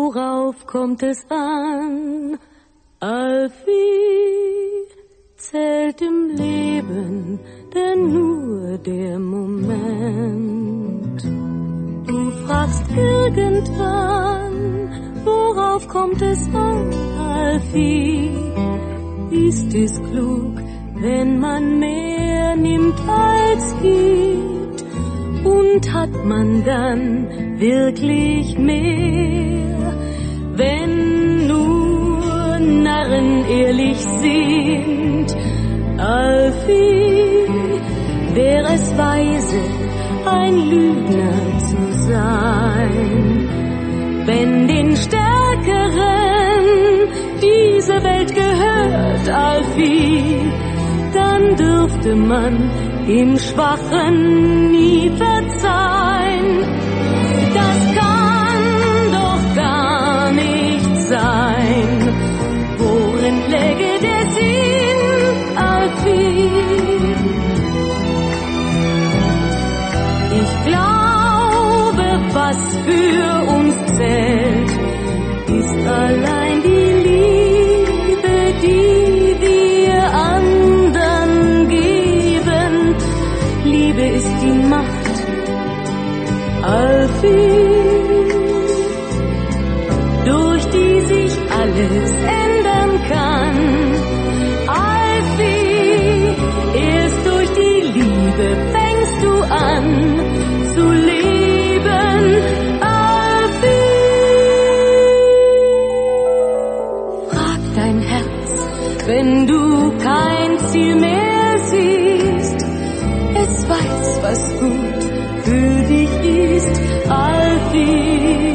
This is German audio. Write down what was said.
worauf kommt es an? Alfie, zählt im Leben denn nur der Moment. Du fragst irgendwann, worauf kommt es an, Alfie? Ist es klug, wenn man mehr nimmt als gibt? Und hat man dann wirklich mehr, wenn nur Narren ehrlich sind? Alfie, wäre es weise, ein Lügner zu sein, wenn den Stärkeren diese Welt gehört, Alfie, dann dürfte man im Schwachen nie verzeihen. Das kann doch gar nicht sein. Worin läge der Sinn, Alfie? Ich glaube, was für uns zählt, ist allein die Liebe, die wir anderen geben. Liebe ist die Macht, Alfie, durch die sich alles ändern kann. Alfie, erst durch die Liebe fängst du an zu leben, Alfie. Frag dein Herz, wenn du kein Ziel mehr siehst. Es weiß, was gut für dich ist, Alfie.